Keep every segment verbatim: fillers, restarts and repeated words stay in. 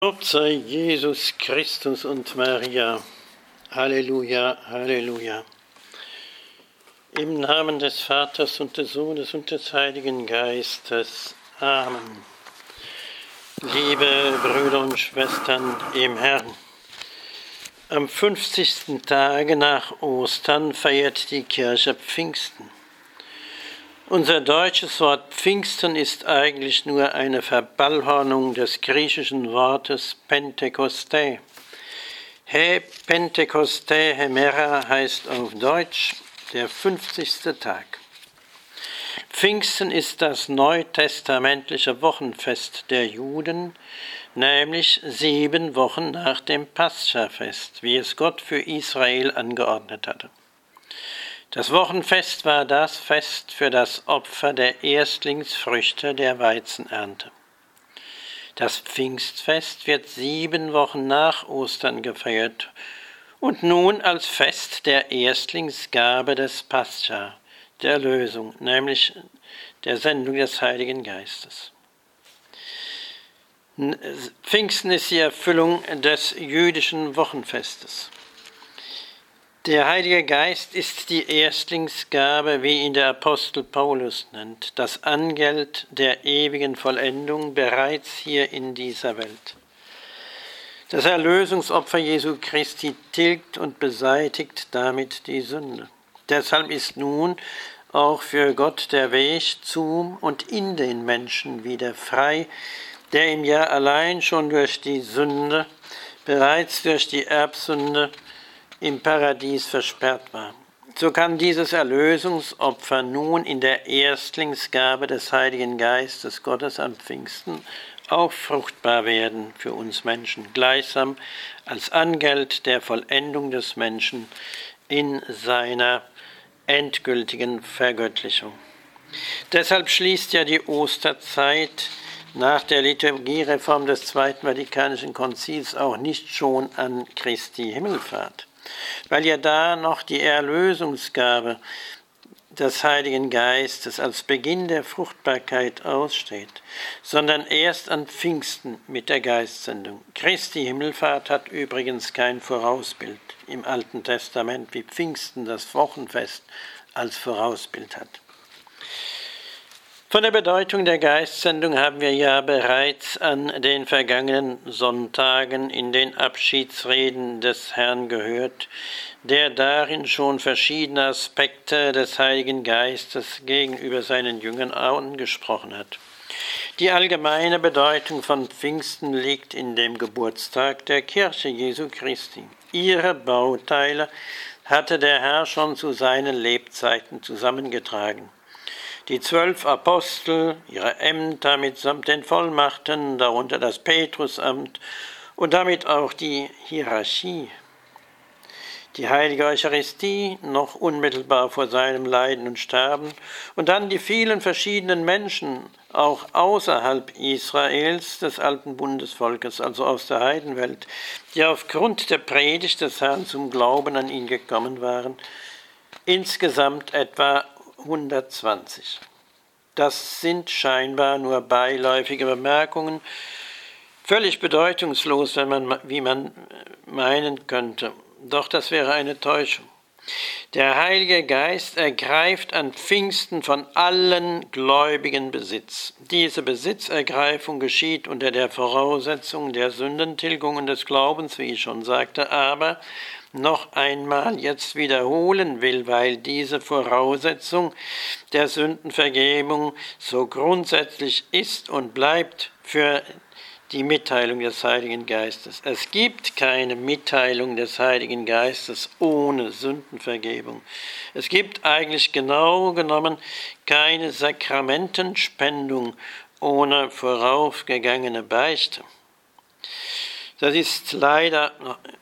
Lob sei Jesus Christus und Maria. Halleluja, Halleluja. Im Namen des Vaters und des Sohnes und des Heiligen Geistes. Amen. Liebe Brüder und Schwestern im Herrn, am fünfzigsten Tage nach Ostern feiert die Kirche Pfingsten. Unser deutsches Wort Pfingsten ist eigentlich nur eine Verballhornung des griechischen Wortes Pentekoste. He Pentekoste Hemera heißt auf Deutsch der fünfzigste Tag. Pfingsten ist das neutestamentliche Wochenfest der Juden, nämlich sieben Wochen nach dem Paschafest, wie es Gott für Israel angeordnet hatte. Das Wochenfest war das Fest für das Opfer der Erstlingsfrüchte der Weizenernte. Das Pfingstfest wird sieben Wochen nach Ostern gefeiert und nun als Fest der Erstlingsgabe des Pascha, der Erlösung, nämlich der Sendung des Heiligen Geistes. Pfingsten ist die Erfüllung des jüdischen Wochenfestes. Der Heilige Geist ist die Erstlingsgabe, wie ihn der Apostel Paulus nennt, das Angeld der ewigen Vollendung bereits hier in dieser Welt. Das Erlösungsopfer Jesu Christi tilgt und beseitigt damit die Sünde. Deshalb ist nun auch für Gott der Weg zu und in den Menschen wieder frei, der ihm ja allein schon durch die Sünde, bereits durch die Erbsünde, im Paradies versperrt war. So kann dieses Erlösungsopfer nun in der Erstlingsgabe des Heiligen Geistes Gottes am Pfingsten auch fruchtbar werden für uns Menschen, gleichsam als Angeld der Vollendung des Menschen in seiner endgültigen Vergöttlichung. Deshalb schließt ja die Osterzeit nach der Liturgiereform des Zweiten Vatikanischen Konzils auch nicht schon an Christi Himmelfahrt, weil ja da noch die Erlösungsgabe des Heiligen Geistes als Beginn der Fruchtbarkeit aussteht, sondern erst an Pfingsten mit der Geistsendung. Christi Himmelfahrt hat übrigens kein Vorausbild im Alten Testament, wie Pfingsten das Wochenfest als Vorausbild hat. Von der Bedeutung der Geistsendung haben wir ja bereits an den vergangenen Sonntagen in den Abschiedsreden des Herrn gehört, der darin schon verschiedene Aspekte des Heiligen Geistes gegenüber seinen Jüngern angesprochen hat. Die allgemeine Bedeutung von Pfingsten liegt in dem Geburtstag der Kirche Jesu Christi. Ihre Bauteile hatte der Herr schon zu seinen Lebzeiten zusammengetragen. Die zwölf Apostel, ihre Ämter mitsamt den Vollmachten, darunter das Petrusamt und damit auch die Hierarchie. Die heilige Eucharistie, noch unmittelbar vor seinem Leiden und Sterben, und dann die vielen verschiedenen Menschen, auch außerhalb Israels, des alten Bundesvolkes, also aus der Heidenwelt, die aufgrund der Predigt des Herrn zum Glauben an ihn gekommen waren, insgesamt etwa hundertzwanzig. Das sind scheinbar nur beiläufige Bemerkungen, völlig bedeutungslos, wenn man, wie man meinen könnte. Doch das wäre eine Täuschung. Der Heilige Geist ergreift an Pfingsten von allen Gläubigen Besitz. Diese Besitzergreifung geschieht unter der Voraussetzung der Sündentilgung und des Glaubens, wie ich schon sagte, aber noch einmal jetzt wiederholen will, weil diese Voraussetzung der Sündenvergebung so grundsätzlich ist und bleibt für die Mitteilung des Heiligen Geistes. Es gibt keine Mitteilung des Heiligen Geistes ohne Sündenvergebung. Es gibt eigentlich genau genommen keine Sakramentenspendung ohne voraufgegangene Beichte. Das ist leider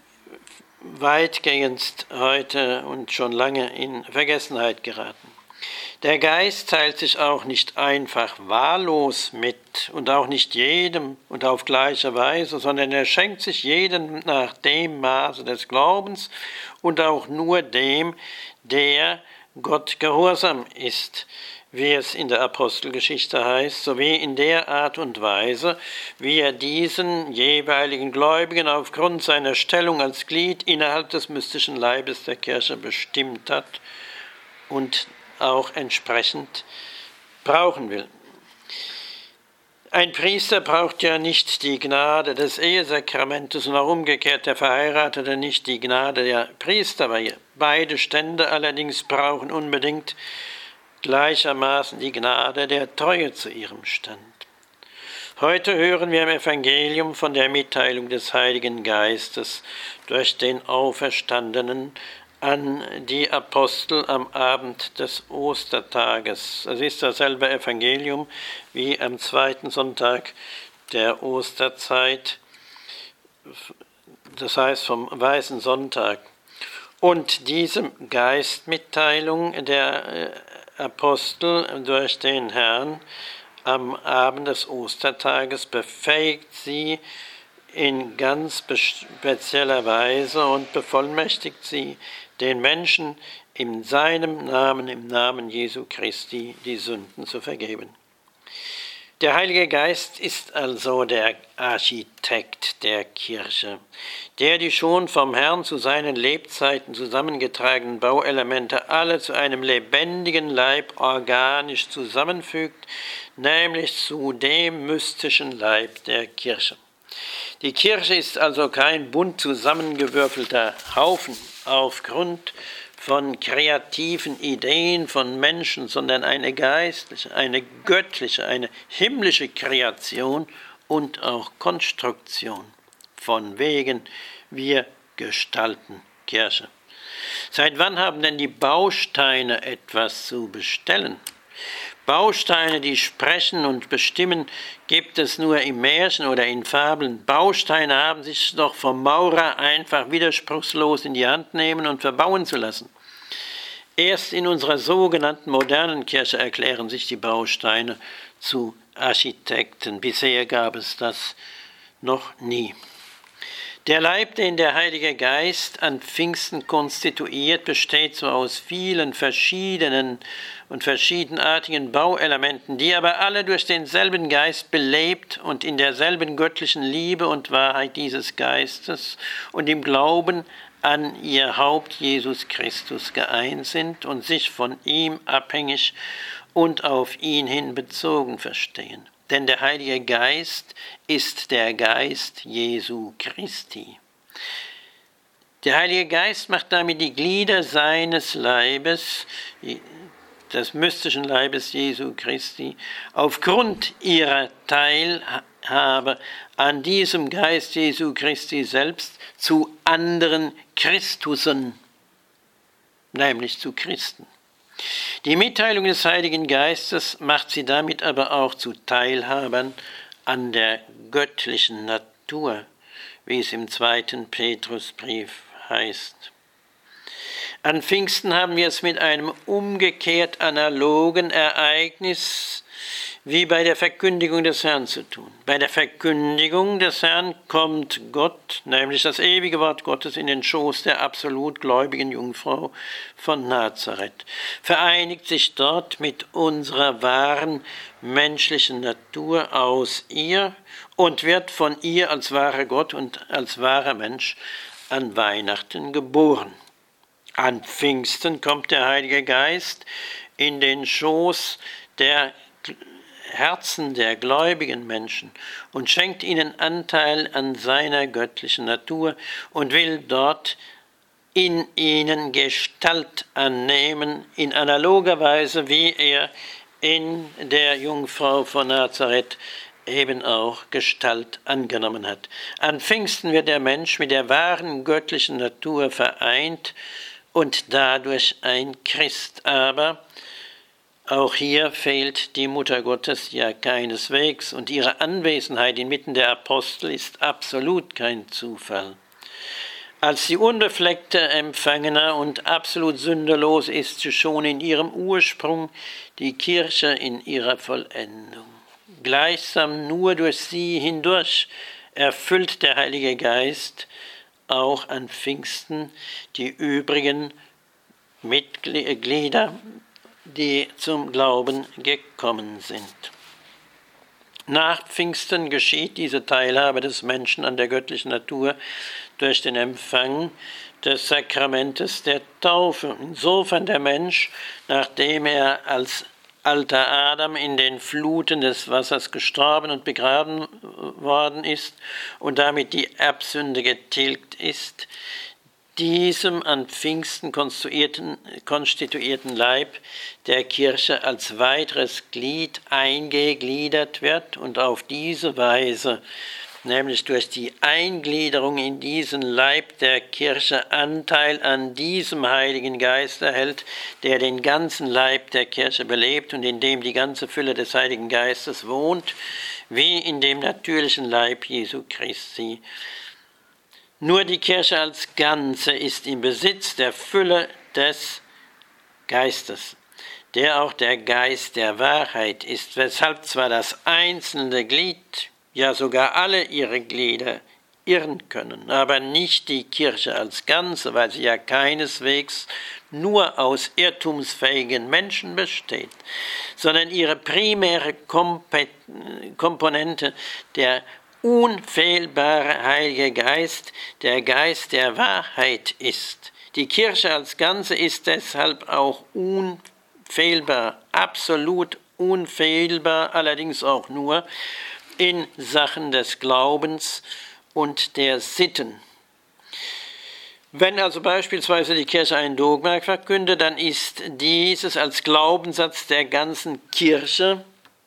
weitgehend heute und schon lange in Vergessenheit geraten. Der Geist teilt sich auch nicht einfach wahllos mit und auch nicht jedem und auf gleiche Weise, sondern er schenkt sich jedem nach dem Maße des Glaubens und auch nur dem, der Gott gehorsam ist, wie es in der Apostelgeschichte heißt, sowie in der Art und Weise, wie er diesen jeweiligen Gläubigen aufgrund seiner Stellung als Glied innerhalb des mystischen Leibes der Kirche bestimmt hat und auch entsprechend brauchen will. Ein Priester braucht ja nicht die Gnade des Ehesakramentes und auch umgekehrt der Verheiratete nicht die Gnade der Priester. Beide Stände allerdings brauchen unbedingt gleichermaßen die Gnade der Treue zu ihrem Stand. Heute hören wir im Evangelium von der Mitteilung des Heiligen Geistes durch den Auferstandenen an die Apostel am Abend des Ostertages. Es ist dasselbe Evangelium wie am zweiten Sonntag der Osterzeit, das heißt vom Weißen Sonntag. Und diese Geistmitteilung der Apostel durch den Herrn am Abend des Ostertages befähigt sie in ganz spezieller Weise und bevollmächtigt sie, den Menschen in seinem Namen, im Namen Jesu Christi, die Sünden zu vergeben. Der Heilige Geist ist also der Architekt der Kirche, der die schon vom Herrn zu seinen Lebzeiten zusammengetragenen Bauelemente alle zu einem lebendigen Leib organisch zusammenfügt, nämlich zu dem mystischen Leib der Kirche. Die Kirche ist also kein bunt zusammengewürfelter Haufen aufgrund von kreativen Ideen von Menschen, sondern eine geistliche, eine göttliche, eine himmlische Kreation und auch Konstruktion. Von wegen, wir gestalten Kirche. Seit wann haben denn die Bausteine etwas zu bestellen? Bausteine, die sprechen und bestimmen, gibt es nur im Märchen oder in Fabeln. Bausteine haben sich doch vom Maurer einfach widerspruchslos in die Hand nehmen und verbauen zu lassen. Erst in unserer sogenannten modernen Kirche erklären sich die Bausteine zu Architekten. Bisher gab es das noch nie. Der Leib, den der Heilige Geist an Pfingsten konstituiert, besteht so aus vielen verschiedenen und verschiedenartigen Bauelementen, die aber alle durch denselben Geist belebt und in derselben göttlichen Liebe und Wahrheit dieses Geistes und im Glauben an ihr Haupt Jesus Christus geeint sind und sich von ihm abhängig und auf ihn hin bezogen verstehen. Denn der Heilige Geist ist der Geist Jesu Christi. Der Heilige Geist macht damit die Glieder seines Leibes, des mystischen Leibes Jesu Christi, aufgrund ihrer Teilhabe an diesem Geist Jesu Christi selbst zu anderen Christusen, nämlich zu Christen. Die Mitteilung des Heiligen Geistes macht sie damit aber auch zu Teilhabern an der göttlichen Natur, wie es im zweiten Petrusbrief heißt. An Pfingsten haben wir es mit einem umgekehrt analogen Ereignis wie bei der Verkündigung des Herrn zu tun. Bei der Verkündigung des Herrn kommt Gott, nämlich das ewige Wort Gottes, in den Schoß der absolut gläubigen Jungfrau von Nazareth, vereinigt sich dort mit unserer wahren menschlichen Natur aus ihr und wird von ihr als wahrer Gott und als wahrer Mensch an Weihnachten geboren. An Pfingsten kommt der Heilige Geist in den Schoß der Herzen der gläubigen Menschen und schenkt ihnen Anteil an seiner göttlichen Natur und will dort in ihnen Gestalt annehmen, in analoger Weise, wie er in der Jungfrau von Nazareth eben auch Gestalt angenommen hat. An Pfingsten wird der Mensch mit der wahren göttlichen Natur vereint und dadurch ein Christ. Aber auch hier fehlt die Mutter Gottes ja keineswegs und ihre Anwesenheit inmitten der Apostel ist absolut kein Zufall. Als die unbefleckte Empfängner und absolut sünderlos ist sie schon in ihrem Ursprung, die Kirche in ihrer Vollendung. Gleichsam nur durch sie hindurch erfüllt der Heilige Geist auch an Pfingsten die übrigen Mitglieder die zum Glauben gekommen sind. Nach Pfingsten geschieht diese Teilhabe des Menschen an der göttlichen Natur durch den Empfang des Sakramentes der Taufe. Insofern der Mensch, nachdem er als alter Adam in den Fluten des Wassers gestorben und begraben worden ist und damit die Erbsünde getilgt ist, diesem an Pfingsten konstituierten, konstituierten Leib der Kirche als weiteres Glied eingegliedert wird und auf diese Weise, nämlich durch die Eingliederung in diesen Leib der Kirche, Anteil an diesem Heiligen Geist erhält, der den ganzen Leib der Kirche belebt und in dem die ganze Fülle des Heiligen Geistes wohnt, wie in dem natürlichen Leib Jesu Christi. Nur die Kirche als Ganze ist im Besitz der Fülle des Geistes, der auch der Geist der Wahrheit ist, weshalb zwar das einzelne Glied, ja sogar alle ihre Glieder irren können, aber nicht die Kirche als Ganze, weil sie ja keineswegs nur aus irrtumsfähigen Menschen besteht, sondern ihre primäre Komponente, der unfehlbare Heilige Geist, der Geist der Wahrheit ist. Die Kirche als Ganze ist deshalb auch unfehlbar, absolut unfehlbar, allerdings auch nur in Sachen des Glaubens und der Sitten. Wenn also beispielsweise die Kirche ein Dogma verkündet, dann ist dieses als Glaubenssatz der ganzen Kirche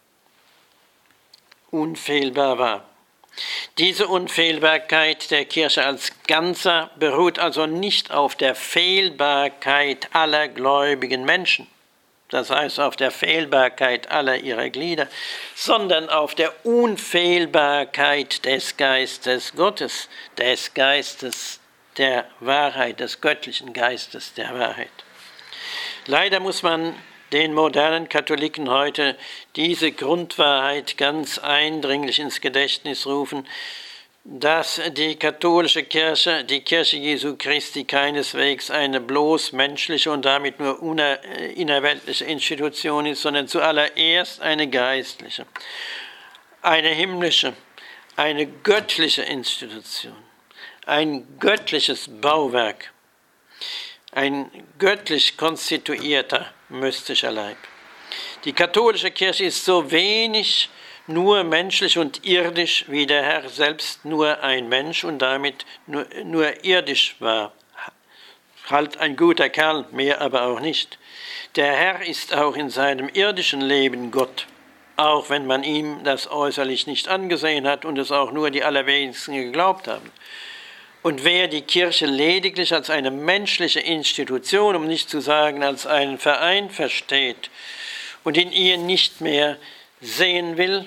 unfehlbar wahr. Diese Unfehlbarkeit der Kirche als Ganzer beruht also nicht auf der Fehlbarkeit aller gläubigen Menschen, das heißt auf der Fehlbarkeit aller ihrer Glieder, sondern auf der Unfehlbarkeit des Geistes Gottes, des Geistes der Wahrheit, des göttlichen Geistes der Wahrheit. Leider muss man den modernen Katholiken heute diese Grundwahrheit ganz eindringlich ins Gedächtnis rufen, dass die katholische Kirche, die Kirche Jesu Christi, keineswegs eine bloß menschliche und damit nur innerweltliche Institution ist, sondern zuallererst eine geistliche, eine himmlische, eine göttliche Institution, ein göttliches Bauwerk, ein göttlich konstituierter mystischer Leib. Die katholische Kirche ist so wenig nur menschlich und irdisch, wie der Herr selbst nur ein Mensch und damit nur, nur irdisch war. Halt ein guter Kerl, mehr aber auch nicht. Der Herr ist auch in seinem irdischen Leben Gott, auch wenn man ihm das äußerlich nicht angesehen hat und es auch nur die allerwenigsten geglaubt haben. Und wer die Kirche lediglich als eine menschliche Institution, um nicht zu sagen als einen Verein versteht und in ihr nicht mehr sehen will,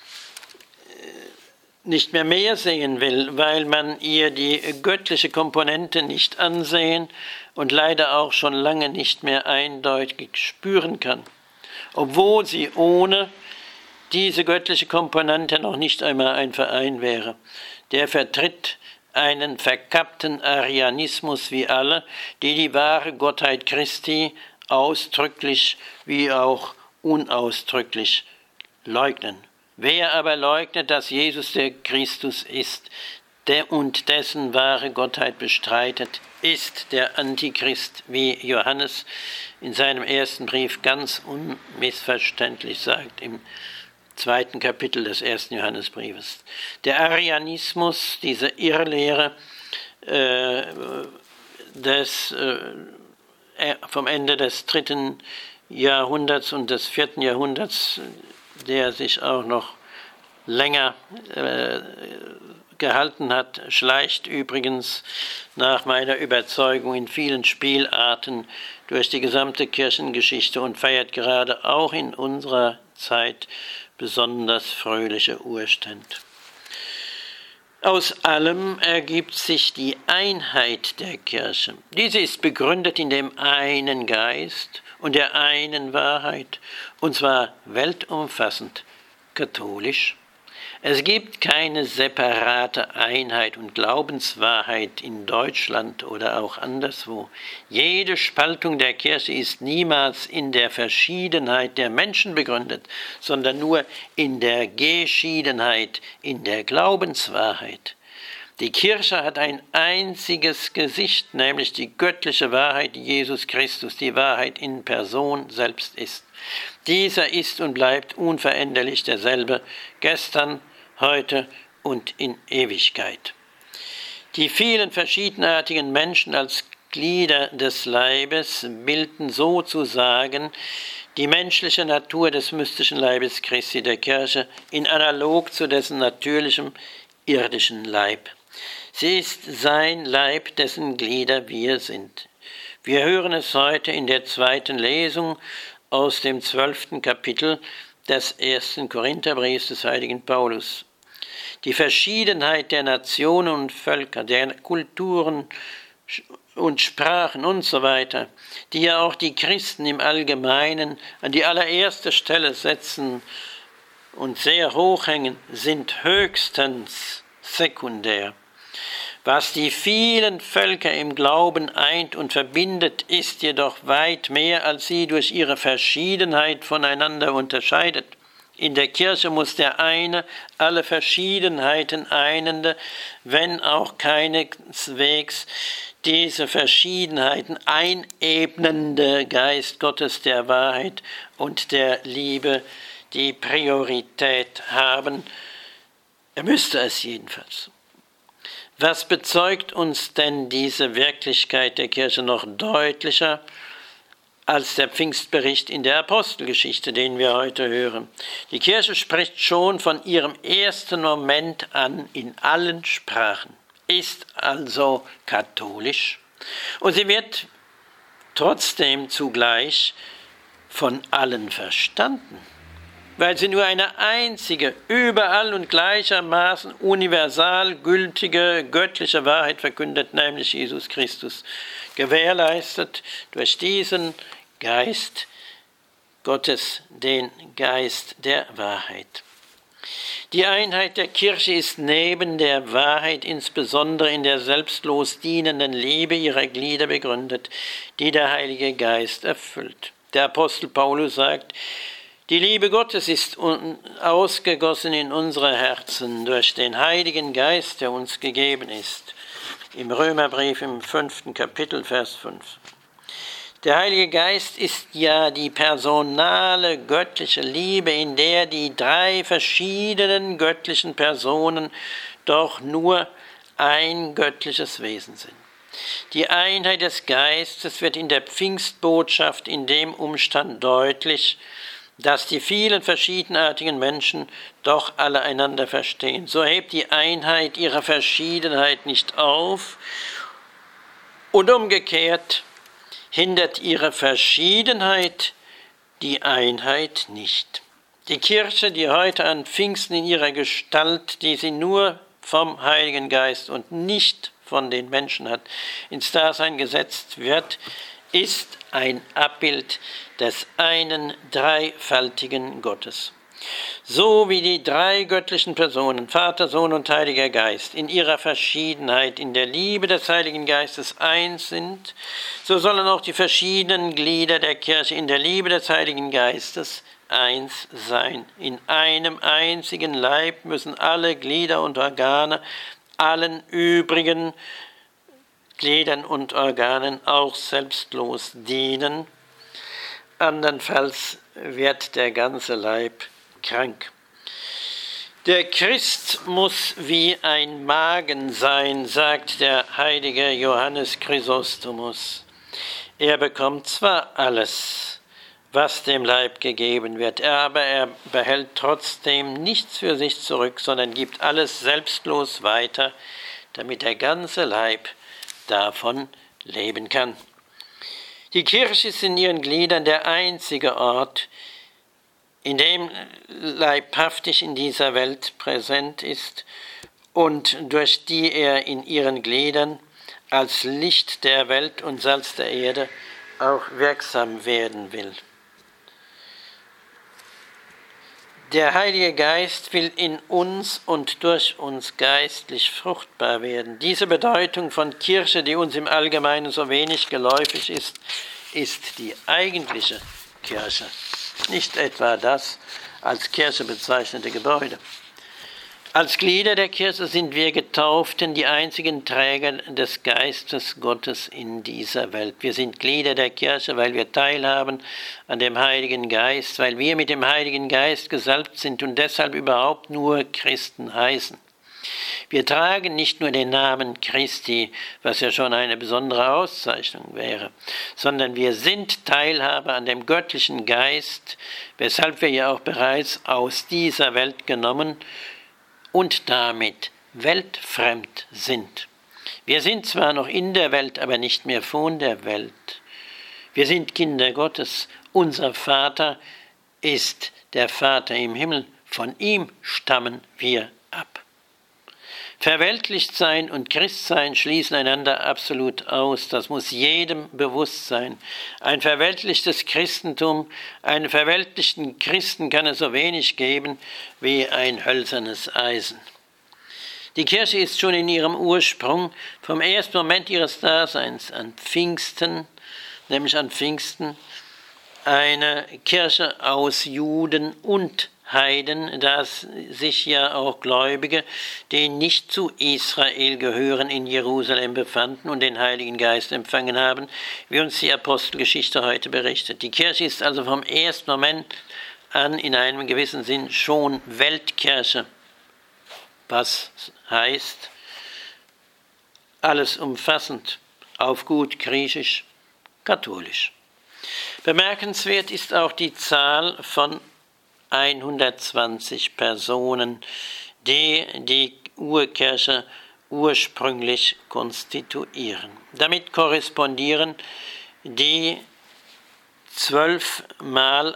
nicht mehr mehr sehen will, weil man ihr die göttliche Komponente nicht ansehen und leider auch schon lange nicht mehr eindeutig spüren kann, obwohl sie ohne diese göttliche Komponente noch nicht einmal ein Verein wäre. Der vertritt einen verkappten Arianismus wie alle, die die wahre Gottheit Christi ausdrücklich wie auch unausdrücklich leugnen. Wer aber leugnet, dass Jesus der Christus ist, der und dessen wahre Gottheit bestreitet, ist der Antichrist, wie Johannes in seinem ersten Brief ganz unmissverständlich sagt, im zweiten Kapitel des ersten Johannesbriefes. Der Arianismus, diese Irrlehre äh, des, äh, vom Ende des dritten Jahrhunderts und des vierten Jahrhunderts, der sich auch noch länger äh, gehalten hat, schleicht übrigens nach meiner Überzeugung in vielen Spielarten durch die gesamte Kirchengeschichte und feiert gerade auch in unserer Zeit besonders fröhliche Urstände. Aus allem ergibt sich die Einheit der Kirche. Diese ist begründet in dem einen Geist und der einen Wahrheit, und zwar weltumfassend katholisch, Es gibt keine separate Einheit und Glaubenswahrheit in Deutschland oder auch anderswo. Jede Spaltung der Kirche ist niemals in der Verschiedenheit der Menschen begründet, sondern nur in der Geschiedenheit, in der Glaubenswahrheit. Die Kirche hat ein einziges Gesicht, nämlich die göttliche Wahrheit, die Jesus Christus, die Wahrheit in Person selbst ist. Dieser ist und bleibt unveränderlich derselbe, gestern, heute und in Ewigkeit. Die vielen verschiedenartigen Menschen als Glieder des Leibes bilden sozusagen die menschliche Natur des mystischen Leibes Christi der Kirche in analog zu dessen natürlichem irdischen Leib. Sie ist sein Leib, dessen Glieder wir sind. Wir hören es heute in der zweiten Lesung aus dem zwölften Kapitel des ersten Korintherbriefs des heiligen Paulus. Die Verschiedenheit der Nationen und Völker, der Kulturen und Sprachen und so weiter, die ja auch die Christen im Allgemeinen an die allererste Stelle setzen und sehr hoch hängen, sind höchstens sekundär. Was die vielen Völker im Glauben eint und verbindet, ist jedoch weit mehr, als sie durch ihre Verschiedenheit voneinander unterscheidet. In der Kirche muss der eine alle Verschiedenheiten einende, wenn auch keineswegs diese Verschiedenheiten einebnende Geist Gottes der Wahrheit und der Liebe die Priorität haben. Er müsste es jedenfalls. Was bezeugt uns denn diese Wirklichkeit der Kirche noch deutlicher als der Pfingstbericht in der Apostelgeschichte, den wir heute hören? Die Kirche spricht schon von ihrem ersten Moment an in allen Sprachen, ist also katholisch und sie wird trotzdem zugleich von allen verstanden, weil sie nur eine einzige, überall und gleichermaßen universal gültige göttliche Wahrheit verkündet, nämlich Jesus Christus, gewährleistet durch diesen Geist Gottes, den Geist der Wahrheit. Die Einheit der Kirche ist neben der Wahrheit insbesondere in der selbstlos dienenden Liebe ihrer Glieder begründet, die der Heilige Geist erfüllt. Der Apostel Paulus sagt, die Liebe Gottes ist ausgegossen in unsere Herzen durch den Heiligen Geist, der uns gegeben ist. Im Römerbrief im fünften Kapitel, Vers fünf. Der Heilige Geist ist ja die personale göttliche Liebe, in der die drei verschiedenen göttlichen Personen doch nur ein göttliches Wesen sind. Die Einheit des Geistes wird in der Pfingstbotschaft in dem Umstand deutlich, dass die vielen verschiedenartigen Menschen doch alle einander verstehen. So hebt die Einheit ihre Verschiedenheit nicht auf und umgekehrt hindert ihre Verschiedenheit die Einheit nicht. Die Kirche, die heute an Pfingsten in ihrer Gestalt, die sie nur vom Heiligen Geist und nicht von den Menschen hat, ins Dasein gesetzt wird, ist ein Abbild des einen dreifaltigen Gottes. So wie die drei göttlichen Personen, Vater, Sohn und Heiliger Geist, in ihrer Verschiedenheit in der Liebe des Heiligen Geistes eins sind, so sollen auch die verschiedenen Glieder der Kirche in der Liebe des Heiligen Geistes eins sein. In einem einzigen Leib müssen alle Glieder und Organe allen übrigen Gliedern und Organen auch selbstlos dienen, andernfalls wird der ganze Leib krank. Der Christ muss wie ein Magen sein, sagt der heilige Johannes Chrysostomus. Er bekommt zwar alles, was dem Leib gegeben wird, aber er behält trotzdem nichts für sich zurück, sondern gibt alles selbstlos weiter, damit der ganze Leib davon leben kann. Die Kirche ist in ihren Gliedern der einzige Ort, in dem leibhaftig in dieser Welt präsent ist und durch die er in ihren Gliedern als Licht der Welt und Salz der Erde auch wirksam werden will. Der Heilige Geist will in uns und durch uns geistlich fruchtbar werden. Diese Bedeutung von Kirche, die uns im Allgemeinen so wenig geläufig ist, ist die eigentliche Kirche, nicht etwa das als Kirche bezeichnete Gebäude. Als Glieder der Kirche sind wir Getauften die einzigen Träger des Geistes Gottes in dieser Welt. Wir sind Glieder der Kirche, weil wir teilhaben an dem Heiligen Geist, weil wir mit dem Heiligen Geist gesalbt sind und deshalb überhaupt nur Christen heißen. Wir tragen nicht nur den Namen Christi, was ja schon eine besondere Auszeichnung wäre, sondern wir sind Teilhaber an dem göttlichen Geist, weshalb wir ja auch bereits aus dieser Welt genommen und damit weltfremd sind. Wir sind zwar noch in der Welt, aber nicht mehr von der Welt. Wir sind Kinder Gottes. Unser Vater ist der Vater im Himmel. Von ihm stammen wir ab. Verweltlicht sein und Christsein schließen einander absolut aus. Das muss jedem bewusst sein. Ein verweltlichtes Christentum, einen verweltlichten Christen kann es so wenig geben wie ein hölzernes Eisen. Die Kirche ist schon in ihrem Ursprung, vom ersten Moment ihres Daseins an Pfingsten, nämlich an Pfingsten, eine Kirche aus Juden und Heiden, dass sich ja auch Gläubige, die nicht zu Israel gehören, in Jerusalem befanden und den Heiligen Geist empfangen haben, wie uns die Apostelgeschichte heute berichtet. Die Kirche ist also vom ersten Moment an in einem gewissen Sinn schon Weltkirche, was heißt, alles umfassend, auf gut Griechisch, katholisch. Bemerkenswert ist auch die Zahl von hundertzwanzig Personen, die die Urkirche ursprünglich konstituieren. Damit korrespondieren die zwölf mal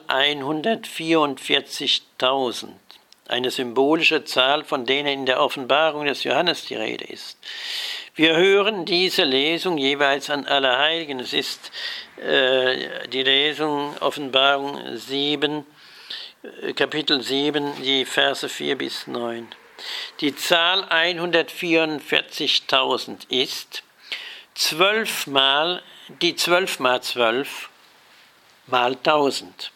hundertvierundvierzigtausend, eine symbolische Zahl, von denen in der Offenbarung des Johannes die Rede ist. Wir hören diese Lesung jeweils an Allerheiligen. Es ist äh, die Lesung Offenbarung sieben, Kapitel sieben, die Verse vier bis neun. Die Zahl hundertvierundvierzigtausend ist zwölf mal, die zwölf mal zwölf mal tausend.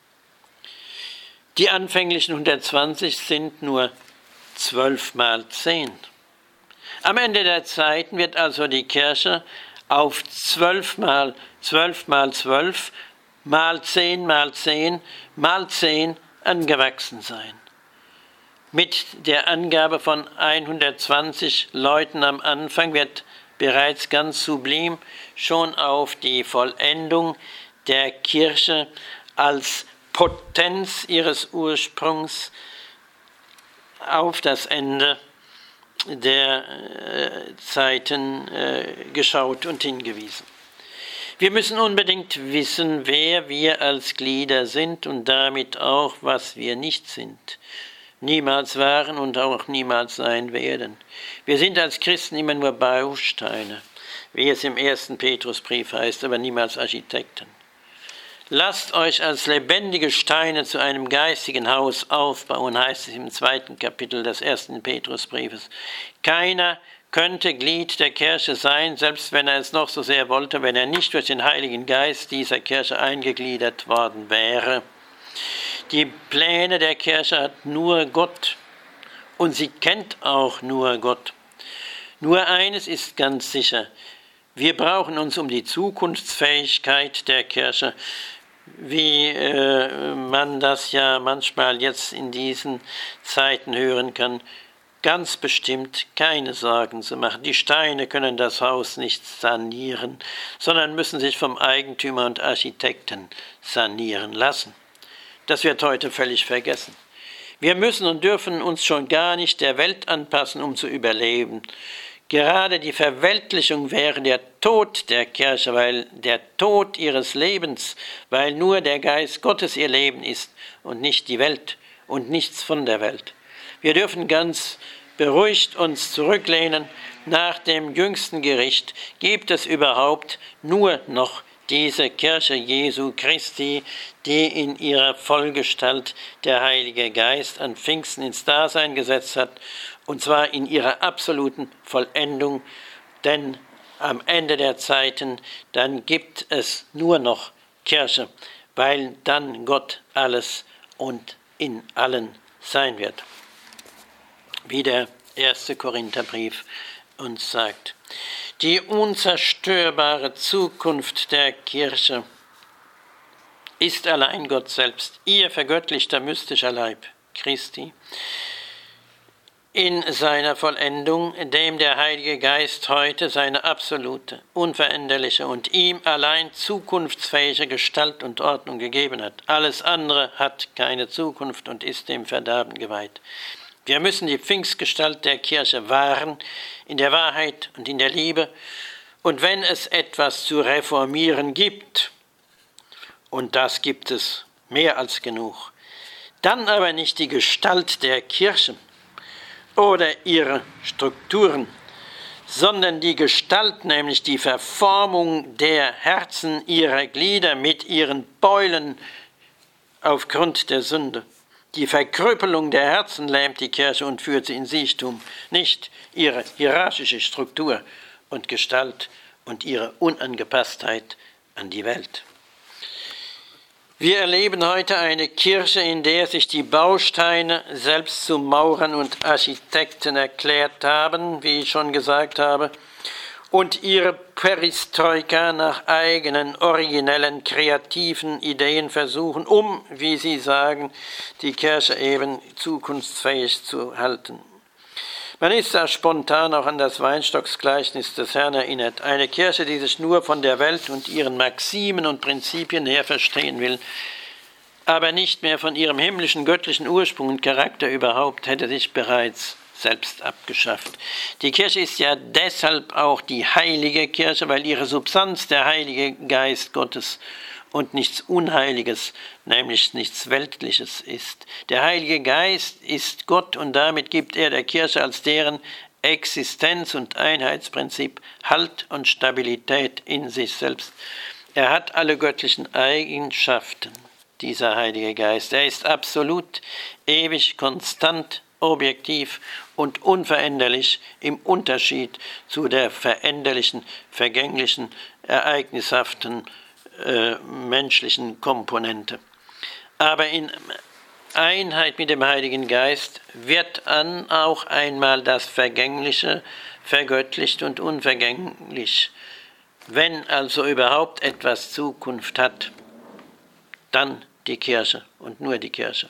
Die anfänglichen hundertzwanzig sind nur zwölf mal zehn. Am Ende der Zeiten wird also die Kirche auf zwölf mal zwölf mal zwölf mal zehn mal zehn mal zehn angewachsen sein. Mit der Angabe von hundertzwanzig Leuten am Anfang wird bereits ganz sublim schon auf die Vollendung der Kirche als Potenz ihres Ursprungs auf das Ende der äh, Zeiten äh, geschaut und hingewiesen. Wir müssen unbedingt wissen, wer wir als Glieder sind und damit auch, was wir nicht sind, niemals waren und auch niemals sein werden. Wir sind als Christen immer nur Bausteine, wie es im ersten Petrusbrief heißt, aber niemals Architekten. Lasst euch als lebendige Steine zu einem geistigen Haus aufbauen, heißt es im zweiten Kapitel des ersten Petrusbriefes. Keiner könnte Glied der Kirche sein, selbst wenn er es noch so sehr wollte, wenn er nicht durch den Heiligen Geist dieser Kirche eingegliedert worden wäre. Die Pläne der Kirche hat nur Gott und sie kennt auch nur Gott. Nur eines ist ganz sicher, wir brauchen uns um die Zukunftsfähigkeit der Kirche, wie äh, man das ja manchmal jetzt in diesen Zeiten hören kann, ganz bestimmt keine Sorgen zu machen. Die Steine können das Haus nicht sanieren, sondern müssen sich vom Eigentümer und Architekten sanieren lassen. Das wird heute völlig vergessen. Wir müssen und dürfen uns schon gar nicht der Welt anpassen, um zu überleben. Gerade die Verweltlichung wäre der Tod der Kirche, weil der Tod ihres Lebens, weil nur der Geist Gottes ihr Leben ist und nicht die Welt und nichts von der Welt. Wir dürfen ganz beruhigt uns zurücklehnen. Nach dem jüngsten Gericht gibt es überhaupt nur noch diese Kirche Jesu Christi, die in ihrer Vollgestalt der Heilige Geist an Pfingsten ins Dasein gesetzt hat, und zwar in ihrer absoluten Vollendung, denn am Ende der Zeiten, dann gibt es nur noch Kirche, weil dann Gott alles und in allen sein wird. Wie der erste Korintherbrief uns sagt. Die unzerstörbare Zukunft der Kirche ist allein Gott selbst, ihr vergöttlichter mystischer Leib Christi, in seiner Vollendung, dem der Heilige Geist heute seine absolute, unveränderliche und ihm allein zukunftsfähige Gestalt und Ordnung gegeben hat. Alles andere hat keine Zukunft und ist dem Verderben geweiht. Wir müssen die Pfingstgestalt der Kirche wahren, in der Wahrheit und in der Liebe. Und wenn es etwas zu reformieren gibt, und das gibt es mehr als genug, dann aber nicht die Gestalt der Kirche oder ihre Strukturen, sondern die Gestalt, nämlich die Verformung der Herzen ihrer Glieder mit ihren Beulen aufgrund der Sünde. Die Verkrüppelung der Herzen lähmt die Kirche und führt sie in Siechtum, nicht ihre hierarchische Struktur und Gestalt und ihre Unangepasstheit an die Welt. Wir erleben heute eine Kirche, in der sich die Bausteine selbst zu Maurern und Architekten erklärt haben, wie ich schon gesagt habe, und ihre Perestroika nach eigenen, originellen, kreativen Ideen versuchen, um, wie sie sagen, die Kirche eben zukunftsfähig zu halten. Man ist da spontan auch an das Weinstocksgleichnis des Herrn erinnert. Eine Kirche, die sich nur von der Welt und ihren Maximen und Prinzipien her verstehen will, aber nicht mehr von ihrem himmlischen, göttlichen Ursprung und Charakter überhaupt, hätte sich bereits selbst abgeschafft. Die Kirche ist ja deshalb auch die heilige Kirche, weil ihre Substanz der Heilige Geist Gottes und nichts Unheiliges, nämlich nichts Weltliches ist. Der Heilige Geist ist Gott und damit gibt er der Kirche als deren Existenz- und Einheitsprinzip Halt und Stabilität in sich selbst. Er hat alle göttlichen Eigenschaften, dieser Heilige Geist. Er ist absolut, ewig, konstant, objektiv und unveränderlich im Unterschied zu der veränderlichen, vergänglichen, ereignishaften äh, menschlichen Komponente. Aber in Einheit mit dem Heiligen Geist wird dann auch einmal das Vergängliche vergöttlicht und unvergänglich. Wenn also überhaupt etwas Zukunft hat, dann die Kirche und nur die Kirche.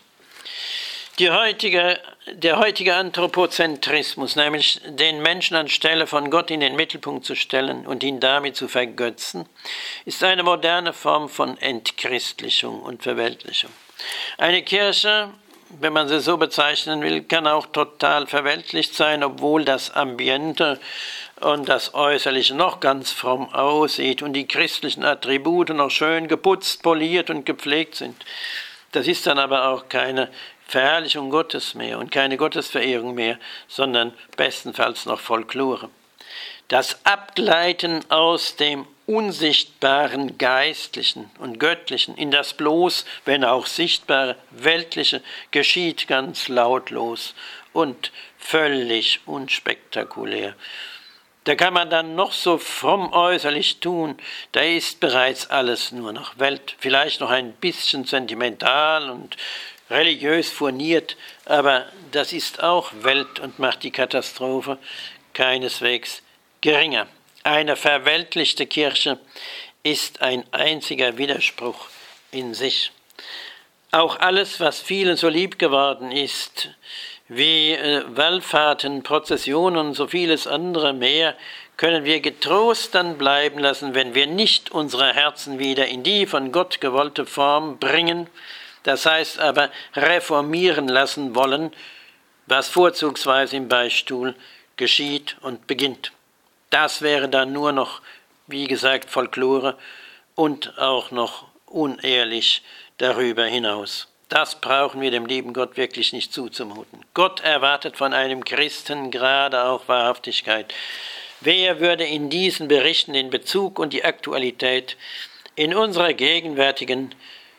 Die heutige, der heutige Anthropozentrismus, nämlich den Menschen anstelle von Gott in den Mittelpunkt zu stellen und ihn damit zu vergötzen, ist eine moderne Form von Entchristlichung und Verweltlichung. Eine Kirche, wenn man sie so bezeichnen will, kann auch total verweltlicht sein, obwohl das Ambiente und das Äußerliche noch ganz fromm aussieht und die christlichen Attribute noch schön geputzt, poliert und gepflegt sind. Das ist dann aber auch keine Verherrlichung Gottes mehr und keine Gottesverehrung mehr, sondern bestenfalls noch Folklore. Das Abgleiten aus dem unsichtbaren Geistlichen und Göttlichen in das bloß, wenn auch sichtbare, Weltliche geschieht ganz lautlos und völlig unspektakulär. Da kann man dann noch so fromm äußerlich tun, da ist bereits alles nur noch Welt, vielleicht noch ein bisschen sentimental und religiös furniert, aber das ist auch Welt und macht die Katastrophe keineswegs geringer. Eine verweltlichte Kirche ist ein einziger Widerspruch in sich. Auch alles, was vielen so lieb geworden ist, wie äh, Wallfahrten, Prozessionen und so vieles andere mehr, können wir getrost dann bleiben lassen, wenn wir nicht unsere Herzen wieder in die von Gott gewollte Form bringen, das heißt aber reformieren lassen wollen, was vorzugsweise im Beichtstuhl geschieht und beginnt. Das wäre dann nur noch, wie gesagt, Folklore und auch noch unehrlich darüber hinaus. Das brauchen wir dem lieben Gott wirklich nicht zuzumuten. Gott erwartet von einem Christen gerade auch Wahrhaftigkeit. Wer würde in diesen Berichten den Bezug und die Aktualität in unserer gegenwärtigen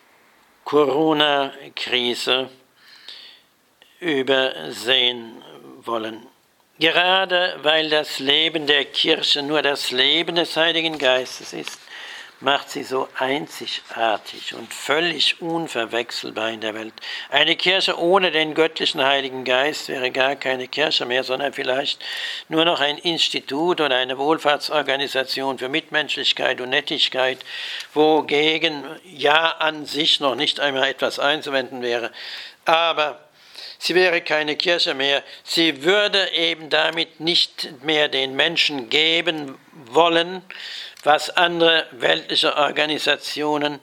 Corona-Krise übersehen wollen. Gerade weil das Leben der Kirche nur das Leben des Heiligen Geistes ist, macht sie so einzigartig und völlig unverwechselbar in der Welt. Eine Kirche ohne den göttlichen Heiligen Geist wäre gar keine Kirche mehr, sondern vielleicht nur noch ein Institut oder eine Wohlfahrtsorganisation für Mitmenschlichkeit und Nettigkeit, wogegen ja an sich noch nicht einmal etwas einzuwenden wäre. Aber sie wäre keine Kirche mehr. Sie würde eben damit nicht mehr den Menschen geben wollen, was andere weltliche Organisationen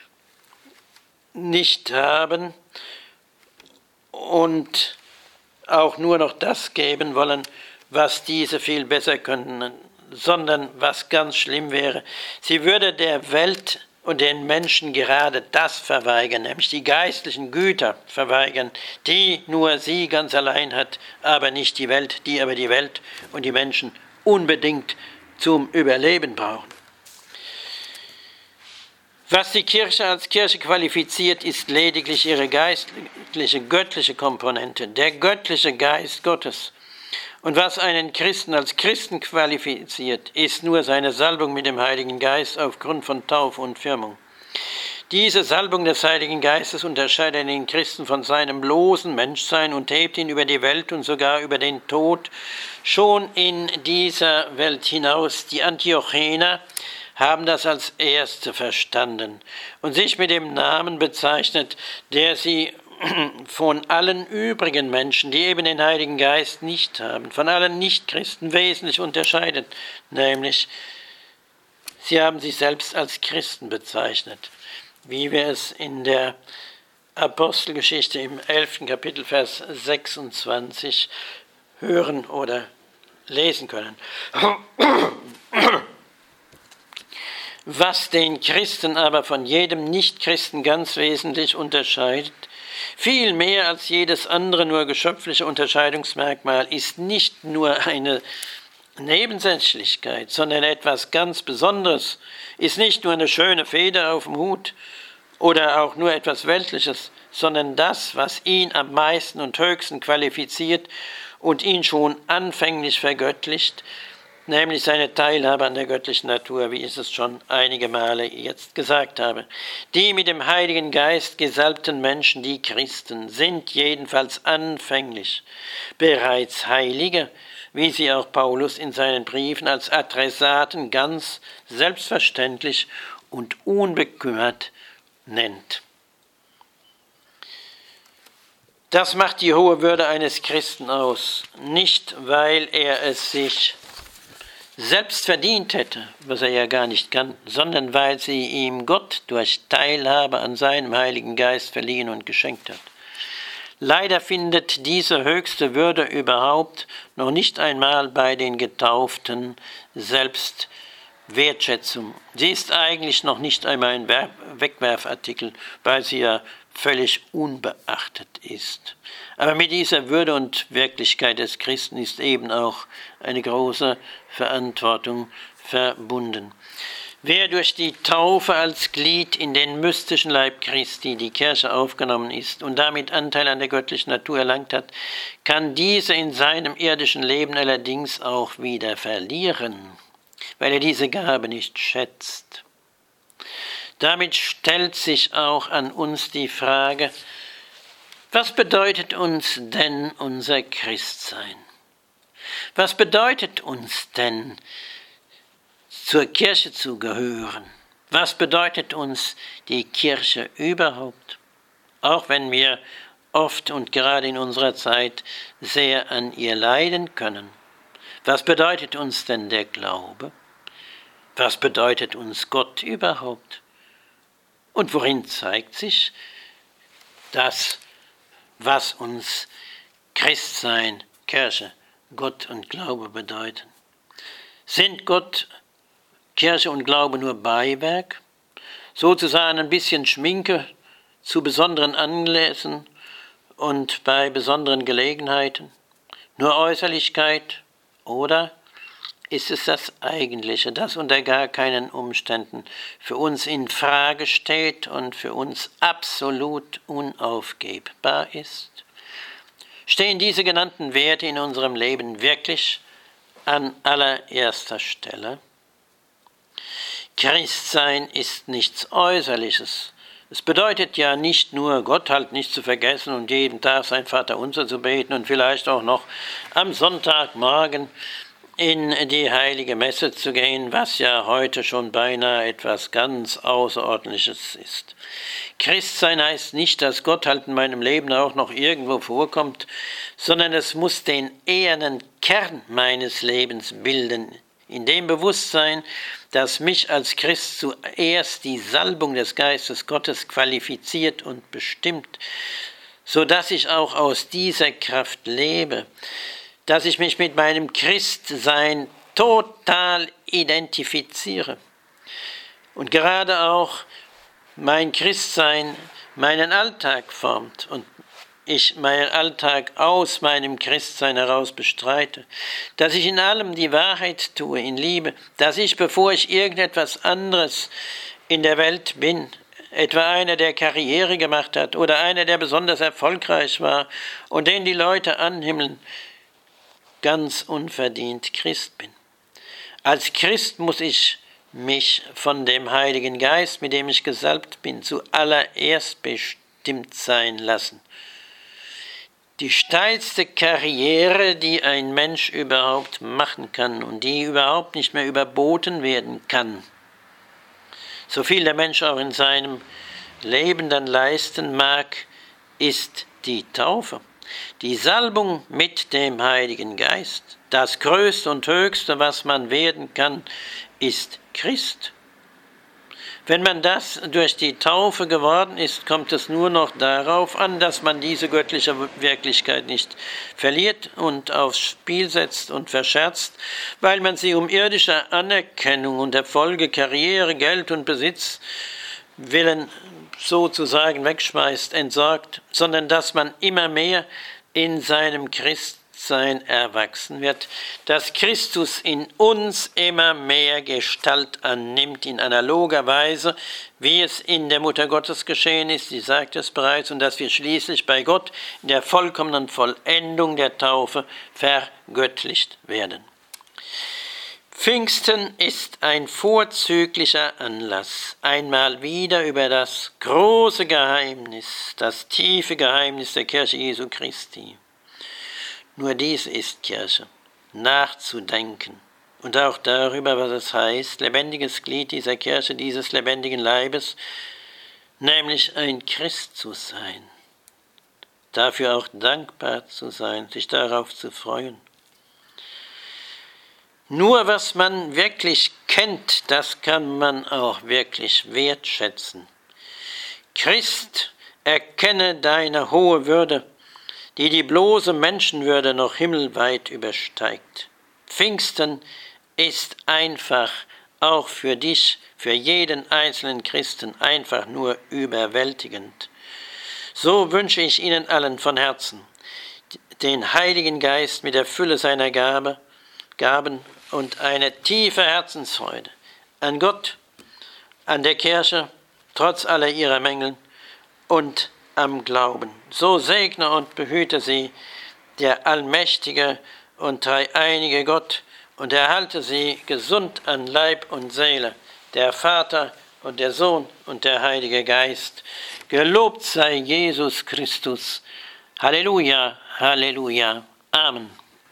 nicht haben und auch nur noch das geben wollen, was diese viel besser könnten, sondern was ganz schlimm wäre. Sie würde der Welt und den Menschen gerade das verweigern, nämlich die geistlichen Güter verweigern, die nur sie ganz allein hat, aber nicht die Welt, die aber die Welt und die Menschen unbedingt zum Überleben brauchen. Was die Kirche als Kirche qualifiziert, ist lediglich ihre geistliche, göttliche Komponente, der göttliche Geist Gottes. Und was einen Christen als Christen qualifiziert, ist nur seine Salbung mit dem Heiligen Geist aufgrund von Taufe und Firmung. Diese Salbung des Heiligen Geistes unterscheidet den Christen von seinem bloßen Menschsein und hebt ihn über die Welt und sogar über den Tod schon in dieser Welt hinaus. Die Antiochener haben das als Erste verstanden und sich mit dem Namen bezeichnet, der sie von allen übrigen Menschen, die eben den Heiligen Geist nicht haben, von allen Nichtchristen wesentlich unterscheidet, nämlich sie haben sich selbst als Christen bezeichnet, wie wir es in der Apostelgeschichte im elften Kapitel, Vers sechsundzwanzig hören oder lesen können. Was den Christen aber von jedem Nichtchristen ganz wesentlich unterscheidet, viel mehr als jedes andere nur geschöpfliche Unterscheidungsmerkmal, ist nicht nur eine Nebensächlichkeit, sondern etwas ganz Besonderes, ist nicht nur eine schöne Feder auf dem Hut oder auch nur etwas Weltliches, sondern das, was ihn am meisten und höchsten qualifiziert und ihn schon anfänglich vergöttlicht, nämlich seine Teilhabe an der göttlichen Natur, wie ich es schon einige Male jetzt gesagt habe. Die mit dem Heiligen Geist gesalbten Menschen, die Christen, sind jedenfalls anfänglich bereits Heilige, wie sie auch Paulus in seinen Briefen als Adressaten ganz selbstverständlich und unbekümmert nennt. Das macht die hohe Würde eines Christen aus, nicht weil er es sich selbst verdient hätte, was er ja gar nicht kann, sondern weil sie ihm Gott durch Teilhabe an seinem Heiligen Geist verliehen und geschenkt hat. Leider findet diese höchste Würde überhaupt noch nicht einmal bei den Getauften selbst Wertschätzung. Sie ist eigentlich noch nicht einmal ein Wegwerfartikel, weil sie ja völlig unbeachtet ist. Aber mit dieser Würde und Wirklichkeit des Christen ist eben auch eine große Verantwortung verbunden. Wer durch die Taufe als Glied in den mystischen Leib Christi, die Kirche, aufgenommen ist und damit Anteil an der göttlichen Natur erlangt hat, kann diese in seinem irdischen Leben allerdings auch wieder verlieren, weil er diese Gabe nicht schätzt. Damit stellt sich auch an uns die Frage, was bedeutet uns denn unser Christsein? Was bedeutet uns denn, zur Kirche zu gehören? Was bedeutet uns die Kirche überhaupt? Auch wenn wir oft und gerade in unserer Zeit sehr an ihr leiden können. Was bedeutet uns denn der Glaube? Was bedeutet uns Gott überhaupt? Und worin zeigt sich das, was uns Christsein, Kirche, Gott und Glaube bedeuten? Sind Gott, Kirche und Glaube nur Beiwerk? Sozusagen ein bisschen Schminke zu besonderen Anlässen und bei besonderen Gelegenheiten? Nur Äußerlichkeit? Oder ist es das Eigentliche, das unter gar keinen Umständen für uns in Frage steht und für uns absolut unaufgebbar ist? Stehen diese genannten Werte in unserem Leben wirklich an allererster Stelle? Christsein ist nichts Äußerliches. Es bedeutet ja nicht nur, Gott halt nicht zu vergessen und jeden Tag sein Vaterunser zu beten und vielleicht auch noch am Sonntagmorgen in die heilige Messe zu gehen, was ja heute schon beinahe etwas ganz Außerordentliches ist. Christsein heißt nicht, dass Gott halt in meinem Leben auch noch irgendwo vorkommt, sondern es muss den ehernen Kern meines Lebens bilden, in dem Bewusstsein, dass mich als Christ zuerst die Salbung des Geistes Gottes qualifiziert und bestimmt, so dass ich auch aus dieser Kraft lebe, dass ich mich mit meinem Christsein total identifiziere und gerade auch mein Christsein meinen Alltag formt und ich meinen Alltag aus meinem Christsein heraus bestreite, dass ich in allem die Wahrheit tue, in Liebe, dass ich, bevor ich irgendetwas anderes in der Welt bin, etwa einer, der Karriere gemacht hat oder einer, der besonders erfolgreich war und den die Leute anhimmeln, ganz unverdient Christ bin. Als Christ muss ich mich von dem Heiligen Geist, mit dem ich gesalbt bin, zuallererst bestimmt sein lassen. Die steilste Karriere, die ein Mensch überhaupt machen kann und die überhaupt nicht mehr überboten werden kann, so viel der Mensch auch in seinem Leben dann leisten mag, ist die Taufe. Die Salbung mit dem Heiligen Geist, das Größte und Höchste, was man werden kann, ist Christ. Wenn man das durch die Taufe geworden ist, kommt es nur noch darauf an, dass man diese göttliche Wirklichkeit nicht verliert und aufs Spiel setzt und verscherzt, weil man sie um irdischer Anerkennung und Erfolge, Karriere, Geld und Besitz willen sozusagen wegschmeißt, entsorgt, sondern dass man immer mehr in seinem Christsein erwachsen wird, dass Christus in uns immer mehr Gestalt annimmt, in analoger Weise, wie es in der Mutter Gottes geschehen ist, sie sagt es bereits, und dass wir schließlich bei Gott in der vollkommenen Vollendung der Taufe vergöttlicht werden. Pfingsten ist ein vorzüglicher Anlass, einmal wieder über das große Geheimnis, das tiefe Geheimnis der Kirche Jesu Christi. Nur dies ist Kirche, nachzudenken und auch darüber, was es heißt, lebendiges Glied dieser Kirche, dieses lebendigen Leibes, nämlich ein Christ zu sein, dafür auch dankbar zu sein, sich darauf zu freuen. Nur was man wirklich kennt, das kann man auch wirklich wertschätzen. Christ, erkenne deine hohe Würde, die die bloße Menschenwürde noch himmelweit übersteigt. Pfingsten ist einfach, auch für dich, für jeden einzelnen Christen, einfach nur überwältigend. So wünsche ich Ihnen allen von Herzen den Heiligen Geist mit der Fülle seiner Gabe, Gaben und eine tiefe Herzensfreude an Gott, an der Kirche, trotz aller ihrer Mängel und am Glauben. So segne und behüte sie der allmächtige und dreieinige Gott und erhalte sie gesund an Leib und Seele, der Vater und der Sohn und der Heilige Geist. Gelobt sei Jesus Christus. Halleluja, Halleluja, Amen.